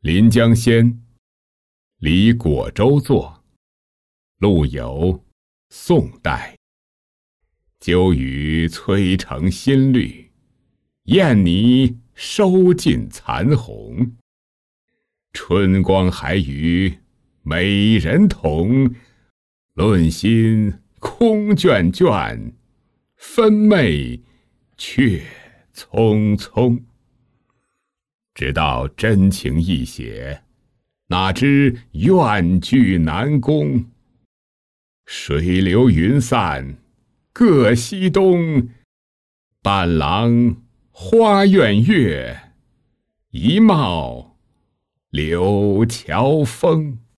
临江仙，李果洲作，陆游，宋代。鸠羽催成新绿，燕泥收尽残红。春光还与美人同，论心空卷卷，分袂却匆匆。直到真情一写，哪知怨句难攻。水流云散各西东，伴郎花苑月，一帽柳桥风。